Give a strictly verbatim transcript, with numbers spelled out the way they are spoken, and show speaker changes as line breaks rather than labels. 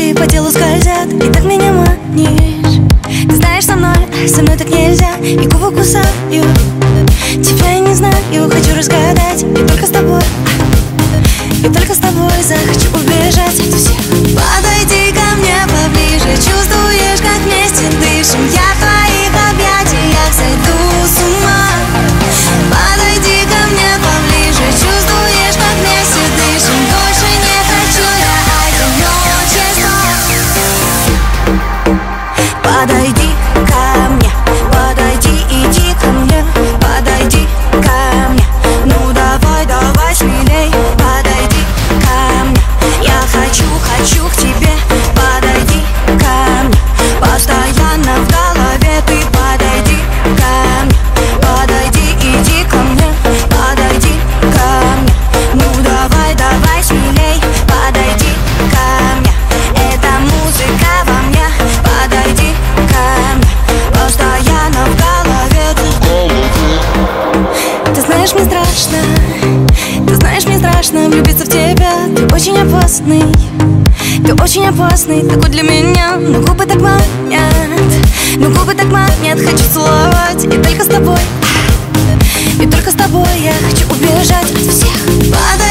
руки по телу скользят, и так меня манишь. Ты знаешь, со мной, со мной так нельзя, и губы кусаю. Тебя я не знаю, хочу разгадать, и только с тобой, и только с тобой захочу убежать от всех. Подойди ко мне поближе, чувствуешь, как вместе дышим. Я в твоих объятиях сойду с ума. Подойди ко мне поближе, чувствуешь, как вместе дышим. Больше не хочу я одиночества. Подойди ко мне, подойди, иди ко мне. Подойди ко мне, ну давай, давай смелей. Подойди ко мне, я хочу, хочу к тебе. Подойди ко мне, постоянно в голове ты. Подойди ко мне, подойди, иди ко мне. Подойди ко мне, ну давай, давай смелей. Подойди ко мне, эта музыка во мне. Подойди ко мне, постоянно в голове ты. Ты знаешь, мне страшно, ты знаешь, мне страшно влюбиться в тебя. Ты очень опасный, ты очень опасный, такой для меня. Но губы так манят, но губы так манят. Хочу целовать, и только с тобой, и только с тобой я хочу убежать от всех. Подойди